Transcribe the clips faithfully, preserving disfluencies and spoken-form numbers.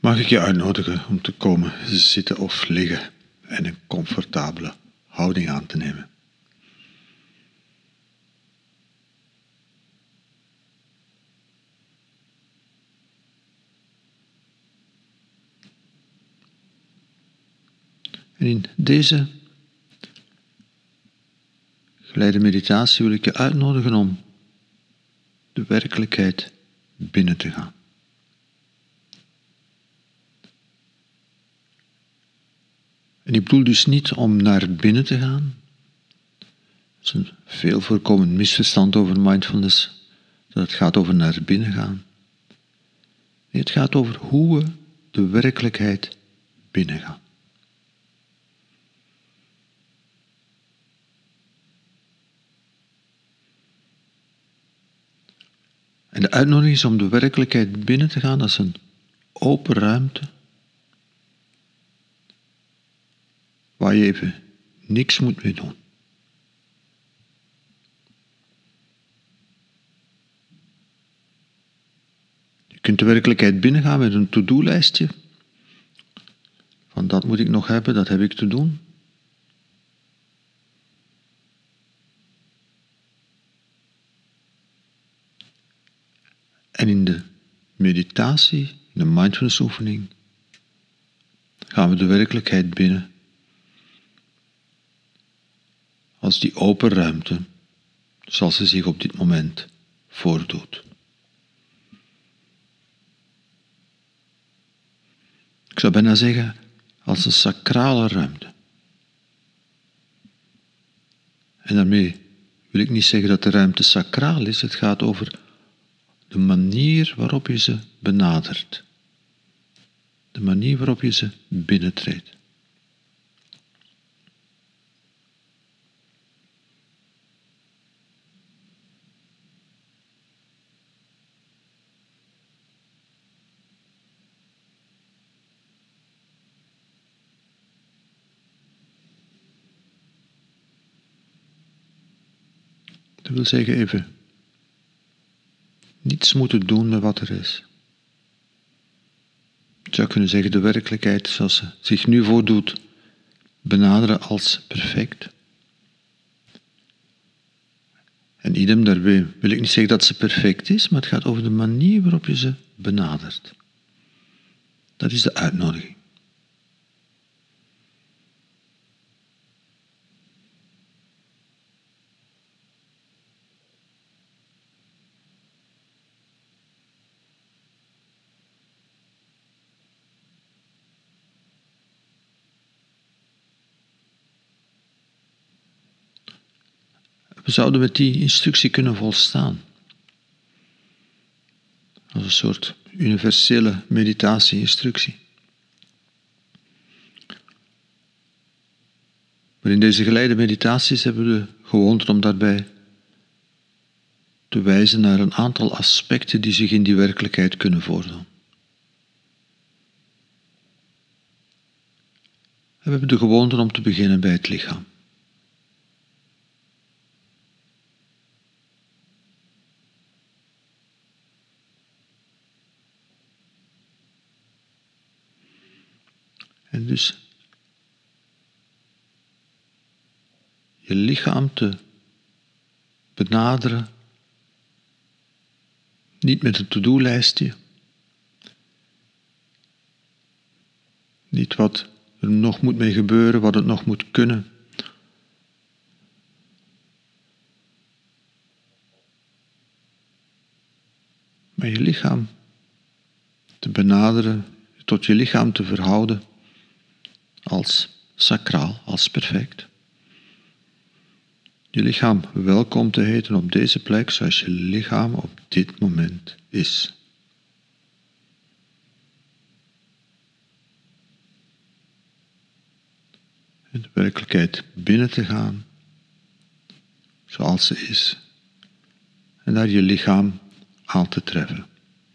Mag ik je uitnodigen om te komen zitten of liggen en een comfortabele houding aan te nemen. En in deze geleide meditatie wil ik je uitnodigen om de werkelijkheid binnen te gaan. En ik bedoel dus niet om naar binnen te gaan. Dat is een veel voorkomend misverstand over mindfulness, dat het gaat over naar binnen gaan. Nee, het gaat over hoe we de werkelijkheid binnengaan. En de uitnodiging is om de werkelijkheid binnen te gaan als een open ruimte, waar je even niks moet mee doen. Je kunt de werkelijkheid binnengaan met een to-do-lijstje. Van dat moet ik nog hebben, dat heb ik te doen. En in de meditatie, in de mindfulness oefening, gaan we de werkelijkheid binnen als die open ruimte, zoals ze zich op dit moment voordoet. Ik zou bijna zeggen, als een sacrale ruimte. En daarmee wil ik niet zeggen dat de ruimte sacraal is, het gaat over de manier waarop je ze benadert. De manier waarop je ze binnentreedt. Dat wil zeggen even niets moeten doen met wat er is. Je zou kunnen zeggen de werkelijkheid zoals ze zich nu voordoet, benaderen als perfect. En idem, daarbij wil ik niet zeggen dat ze perfect is, maar het gaat over de manier waarop je ze benadert. Dat is de uitnodiging. We zouden met die instructie kunnen volstaan. Als een soort universele meditatie-instructie. Maar in deze geleide meditaties hebben we de gewoonte om daarbij te wijzen naar een aantal aspecten die zich in die werkelijkheid kunnen voordoen. En we hebben de gewoonte om te beginnen bij het lichaam. En dus je lichaam te benaderen, niet met een to-do-lijstje, niet wat er nog moet mee gebeuren, wat het nog moet kunnen. Maar je lichaam te benaderen, tot je lichaam te verhouden als sacraal, als perfect. Je lichaam welkom te heten op deze plek zoals je lichaam op dit moment is. En de werkelijkheid binnen te gaan zoals ze is. En daar je lichaam aan te treffen.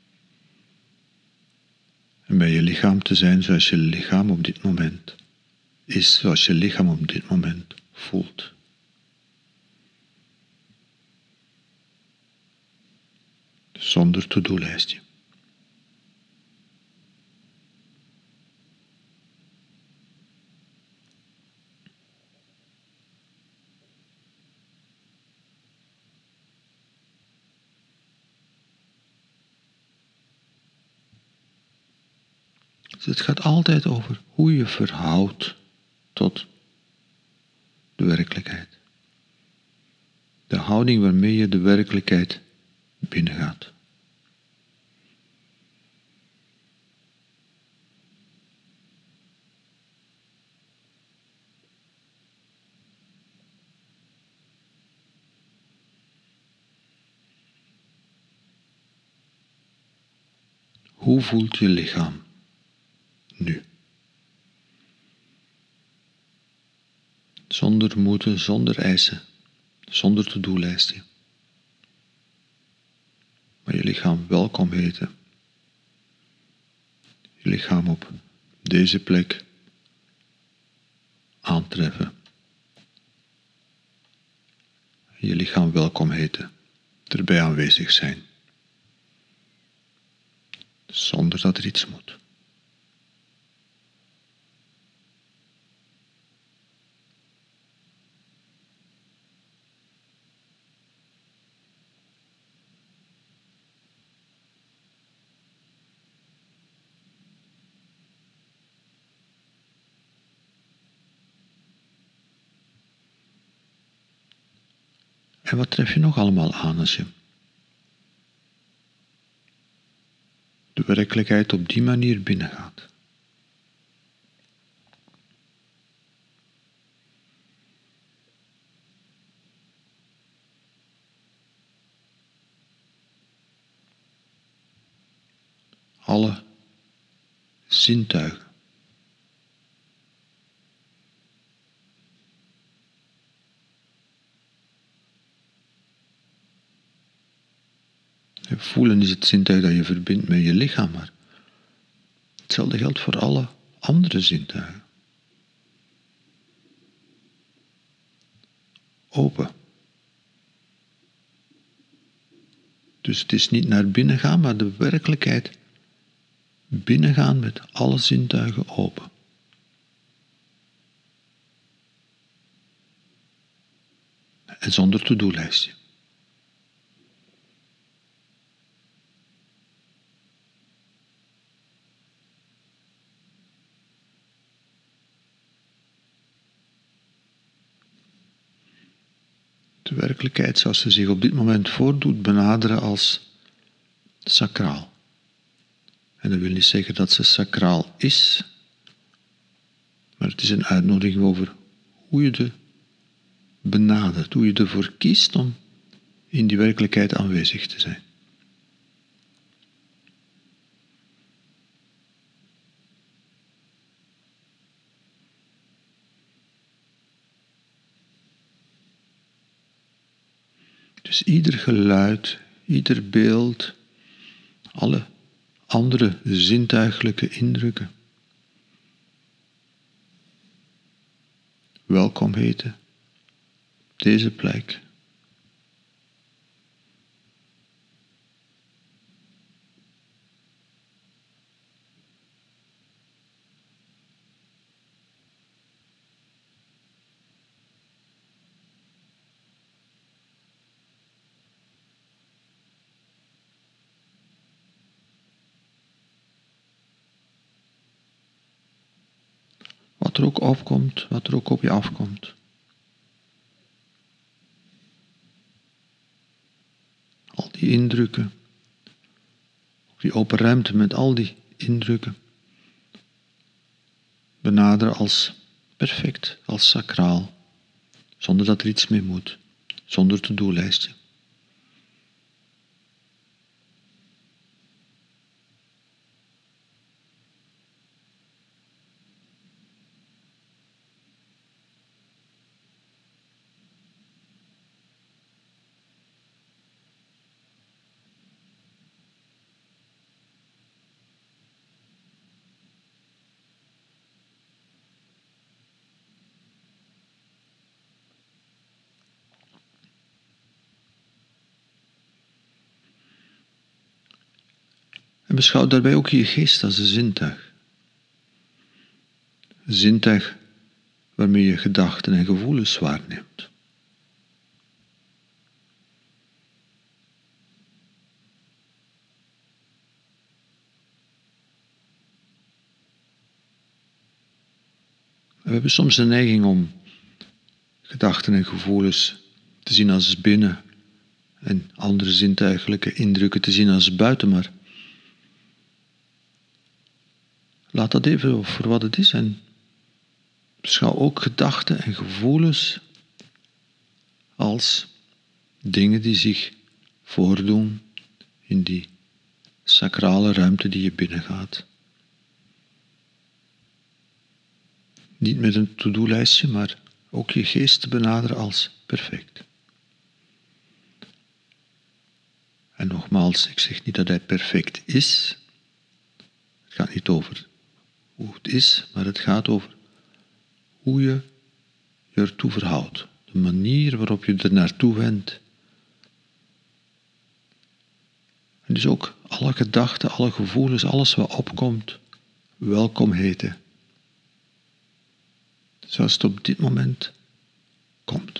En bij je lichaam te zijn zoals je lichaam op dit moment is, zoals je lichaam op dit moment voelt. Zonder to-do-lijstje. het gaat altijd over hoe je verhoudt tot de werkelijkheid. De houding waarmee je de werkelijkheid binnengaat. Hoe voelt je lichaam nu? Zonder moeten, zonder eisen, zonder to-do-lijstje. Maar je lichaam welkom heten. Je lichaam op deze plek aantreffen. Je lichaam welkom heten. Erbij aanwezig zijn. Zonder dat er iets moet. En wat tref je nog allemaal aan als je de werkelijkheid op die manier binnengaat? Alle zintuigen. Voelen is het zintuig dat je verbindt met je lichaam, maar hetzelfde geldt voor alle andere zintuigen. Open. Dus het is niet naar binnen gaan, maar de werkelijkheid binnengaan met alle zintuigen open. En zonder to-do-lijstje. De werkelijkheid zoals ze zich op dit moment voordoet benaderen als sacraal. En dat wil niet zeggen dat ze sacraal is, maar het is een uitnodiging over hoe je de benadert, hoe je ervoor kiest om in die werkelijkheid aanwezig te zijn. Dus ieder geluid, ieder beeld, alle andere zintuigelijke indrukken. Welkom heten, deze plek. Wat er ook opkomt, wat er ook op je afkomt. Al die indrukken, die open ruimte met al die indrukken, benaderen als perfect, als sacraal, zonder dat er iets mee moet, zonder to-do-lijstje. En beschouw daarbij ook je geest als een zintuig. Een zintuig waarmee je gedachten en gevoelens waarneemt. We hebben soms de neiging om gedachten en gevoelens te zien als binnen en andere zintuigelijke indrukken te zien als buiten, maar laat dat even voor wat het is en beschouw ook gedachten en gevoelens als dingen die zich voordoen in die sacrale ruimte die je binnengaat. Niet met een to-do-lijstje, maar ook je geest te benaderen als perfect. En nogmaals, ik zeg niet dat hij perfect is. Het gaat niet over hoe het is, maar het gaat over hoe je je ertoe verhoudt. De manier waarop je er naartoe wendt. En dus ook alle gedachten, alle gevoelens, alles wat opkomt, welkom heten. Zoals het op dit moment komt.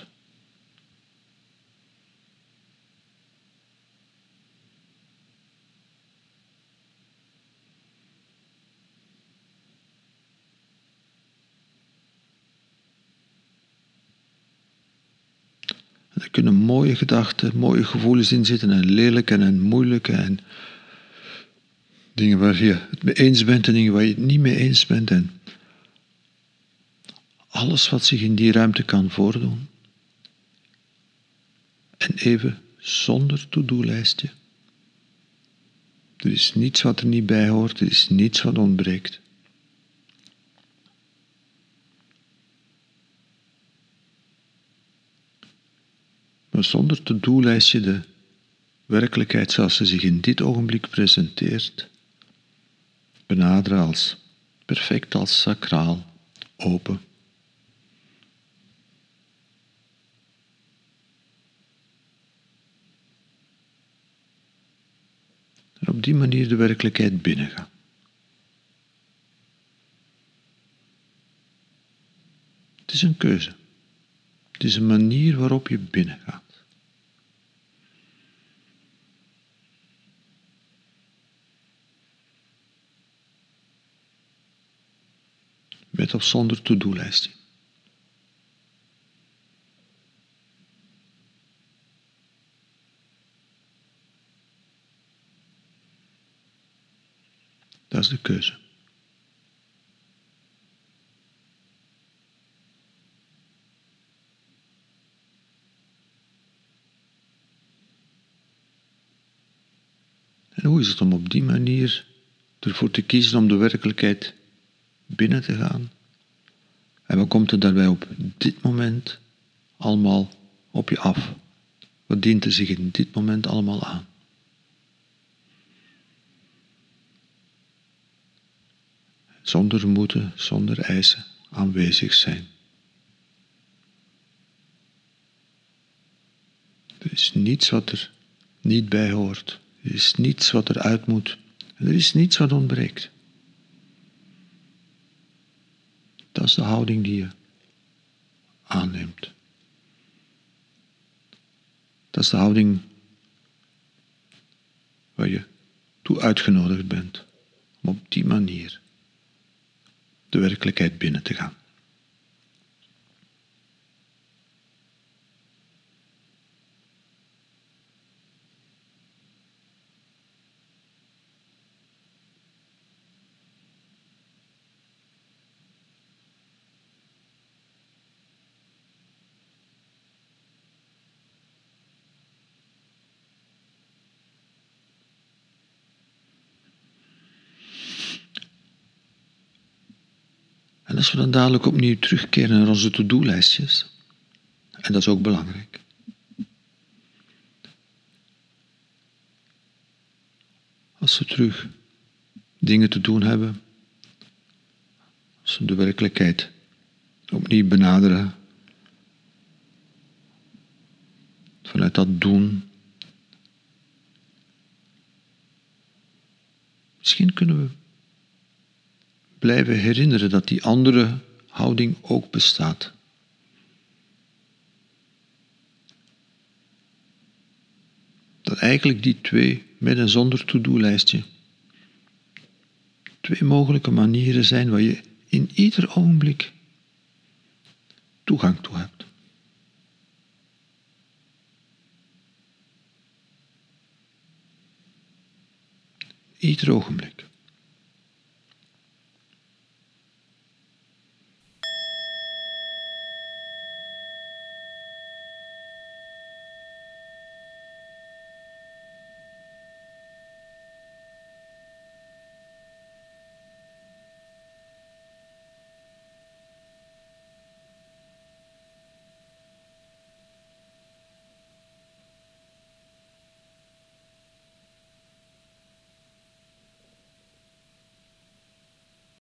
Er kunnen mooie gedachten, mooie gevoelens in zitten en lelijke en moeilijke en dingen waar je het mee eens bent en dingen waar je het niet mee eens bent en alles wat zich in die ruimte kan voordoen. En even zonder to-do-lijstje. Er is niets wat er niet bij hoort, er is niets wat ontbreekt. Maar zonder to-do-lijstje de werkelijkheid zoals ze zich in dit ogenblik presenteert, benaderen als perfect, als sacraal, open. En op die manier de werkelijkheid binnengaan. Het is een keuze. Het is een manier waarop je binnengaat. Met of zonder to-do-lijstje. Dat is de keuze. En hoe is het om op die manier ervoor te kiezen om de werkelijkheid binnen te gaan? En wat komt er daarbij op dit moment allemaal op je af? Wat dient er zich in dit moment allemaal aan? Zonder moeten, zonder eisen, aanwezig zijn. Er is niets wat er niet bij hoort. Er is niets wat eruit moet. Er is niets wat ontbreekt. Dat is de houding die je aanneemt. Dat is de houding waar je toe uitgenodigd bent om op die manier de werkelijkheid binnen te gaan. En als we dan dadelijk opnieuw terugkeren naar onze to-do-lijstjes, en dat is ook belangrijk. Als we terug dingen te doen hebben, als we de werkelijkheid opnieuw benaderen, vanuit dat doen, misschien kunnen we blijven herinneren dat die andere houding ook bestaat. Dat eigenlijk die twee, met en zonder to-do-lijstje, twee mogelijke manieren zijn waar je in ieder ogenblik toegang toe hebt. Ieder ogenblik.